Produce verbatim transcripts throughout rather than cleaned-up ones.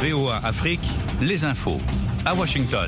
V O A Afrique, les infos. À Washington.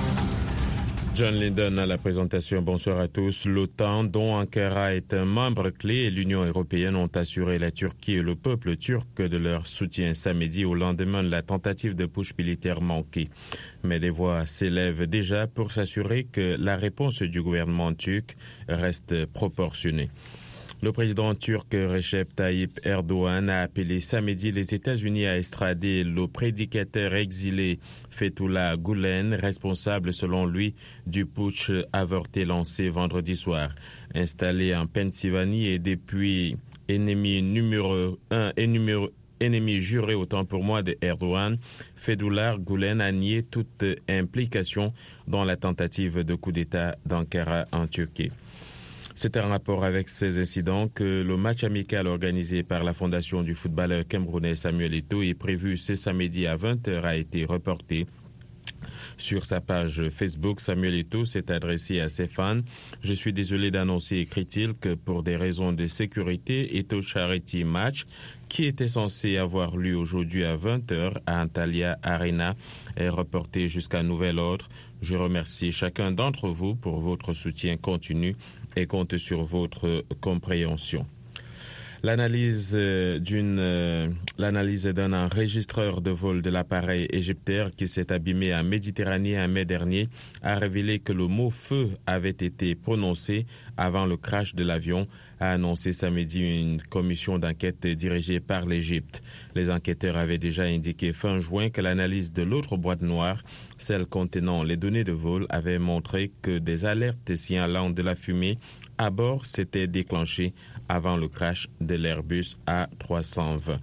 John Lydon à la présentation. Bonsoir à tous. L'OTAN, dont Ankara est un membre clé, et l'Union européenne ont assuré la Turquie et le peuple turc de leur soutien samedi au lendemain de la tentative de putsch militaire manquée. Mais des voix s'élèvent déjà pour s'assurer que la réponse du gouvernement turc reste proportionnée. Le président turc Recep Tayyip Erdogan a appelé samedi les États-Unis à extrader le prédicateur exilé Fethullah Gülen, responsable selon lui du putsch avorté lancé vendredi soir. Installé en Pennsylvanie et depuis ennemi numéro un et numéro ennemi juré autant pour moi de Erdogan, Fethullah Gülen a nié toute implication dans la tentative de coup d'État d'Ankara en Turquie. C'est un rapport avec ces incidents que le match amical organisé par la fondation du footballeur camerounais Samuel Eto'o est prévu ce samedi à vingt heures a été reporté. Sur sa page Facebook, Samuel Eto'o s'est adressé à ses fans. « Je suis désolé d'annoncer, écrit-il, que pour des raisons de sécurité, Eto'o Charity Match, qui était censé avoir lieu aujourd'hui à vingt heures à Antalya Arena, est reporté jusqu'à nouvel ordre. Je remercie chacun d'entre vous pour votre soutien continu et compte sur votre compréhension. » L'analyse d'une euh, l'analyse d'un enregistreur de vol de l'appareil égyptaire qui s'est abîmé en Méditerranée en mai dernier a révélé que le mot feu avait été prononcé avant le crash de l'avion, a annoncé samedi une commission d'enquête dirigée par l'Égypte. Les enquêteurs avaient déjà indiqué fin juin que l'analyse de l'autre boîte noire, celle contenant les données de vol, avait montré que des alertes signalant de la fumée à bord s'étaient déclenchées avant le crash de l'Airbus A trois cent vingt.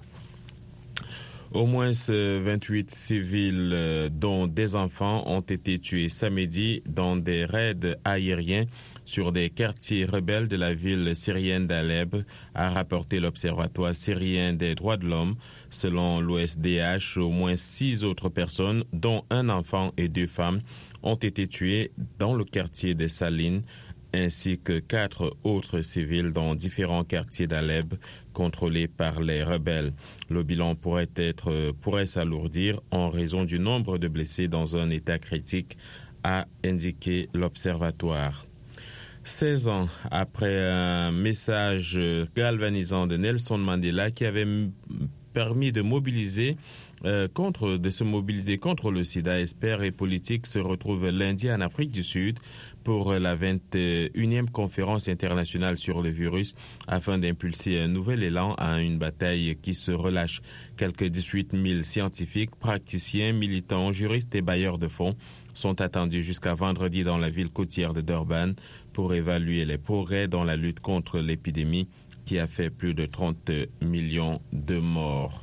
Au moins vingt-huit civils, dont des enfants, ont été tués samedi dans des raids aériens sur des quartiers rebelles de la ville syrienne d'Alep, a rapporté l'Observatoire syrien des droits de l'homme. Selon l'O S D H, au moins six autres personnes, dont un enfant et deux femmes, ont été tuées dans le quartier des Salines, ainsi que quatre autres civils dans différents quartiers d'Alep contrôlés par les rebelles. Le bilan pourrait être pourrait s'alourdir en raison du nombre de blessés dans un état critique, a indiqué l'Observatoire. seize ans après un message galvanisant de Nelson Mandela qui avait permis de mobiliser Euh, contre, de se mobiliser contre le sida, experts et politiques se retrouvent lundi en Afrique du Sud pour la vingt et unième conférence internationale sur le virus afin d'impulser un nouvel élan à une bataille qui se relâche. Quelques dix-huit mille scientifiques, praticiens, militants, juristes et bailleurs de fonds sont attendus jusqu'à vendredi dans la ville côtière de Durban pour évaluer les progrès dans la lutte contre l'épidémie qui a fait plus de trente millions de morts.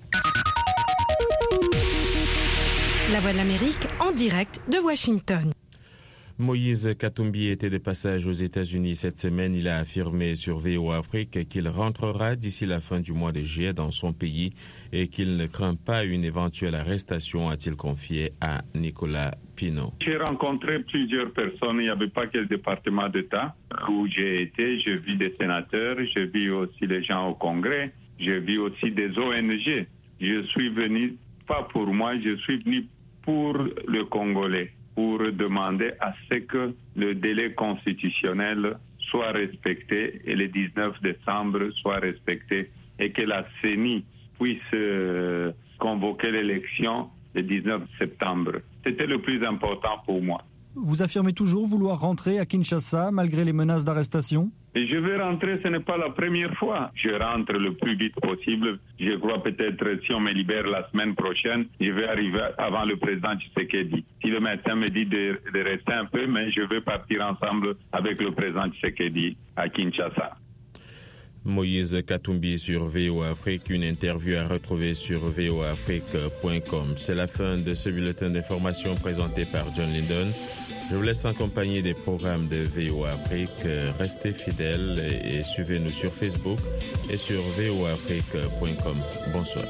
La Voix de l'Amérique en direct de Washington. Moïse Katumbi était de passage aux États-Unis cette semaine. Il a affirmé sur V O A Afrique qu'il rentrera d'ici la fin du mois de juillet dans son pays et qu'il ne craint pas une éventuelle arrestation, a-t-il confié à Nicolas Pino. J'ai rencontré plusieurs personnes. Il n'y avait pas que le département d'État où j'ai été. J'ai vu des sénateurs, j'ai vu aussi les gens au Congrès, j'ai vu aussi des O N G. Je suis venu, pas pour moi, je suis venu pour le Congolais, pour demander à ce que le délai constitutionnel soit respecté et le dix-neuf décembre soit respecté et que la C E N I puisse euh, convoquer l'élection le dix-neuf septembre. C'était le plus important pour moi. Vous affirmez toujours vouloir rentrer à Kinshasa malgré les menaces d'arrestation ? Et je vais rentrer, ce n'est pas la première fois. Je rentre le plus vite possible. Je crois peut-être si on me libère la semaine prochaine, je vais arriver avant le président Tshisekedi. Si le médecin me dit de, de rester un peu, mais je vais partir ensemble avec le président Tshisekedi à Kinshasa. Moïse Katumbi sur V O A Afrique, une interview à retrouver sur v o afrique point com. C'est la fin de ce bulletin d'information présenté par John Lydon. Je vous laisse en compagnie des programmes de V O A Afrique. Restez fidèles et suivez-nous sur Facebook et sur v o afrique point com. Bonsoir.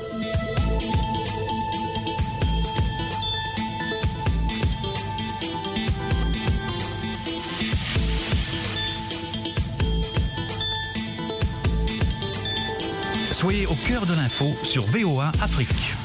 Soyez au cœur de l'info sur V O A Afrique.